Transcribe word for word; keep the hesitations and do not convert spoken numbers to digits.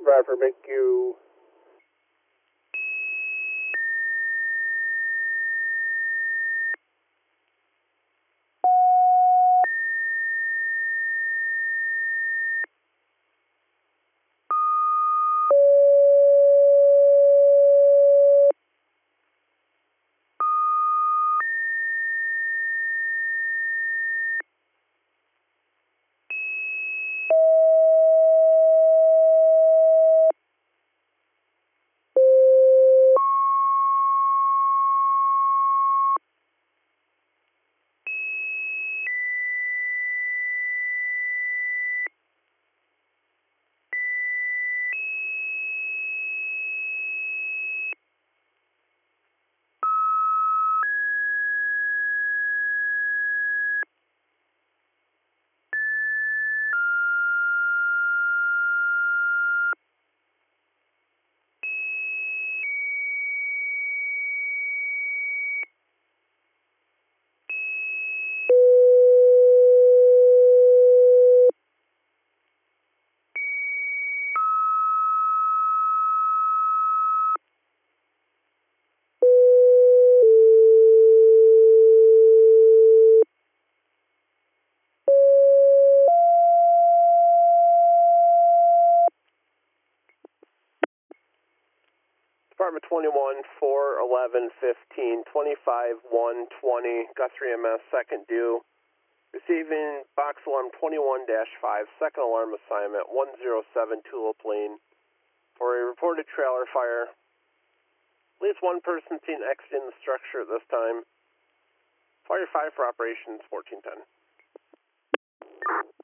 Driver, make you. Department twenty-one, four, eleven, fifteen, twenty-five, one, twenty, Guthrie M S, second due. Receiving box alarm twenty-one dash five, second alarm assignment, one zero seven Tulip Lane. For a reported trailer fire. At least one person seen exiting the structure at this time. Fire five for operations fourteen ten.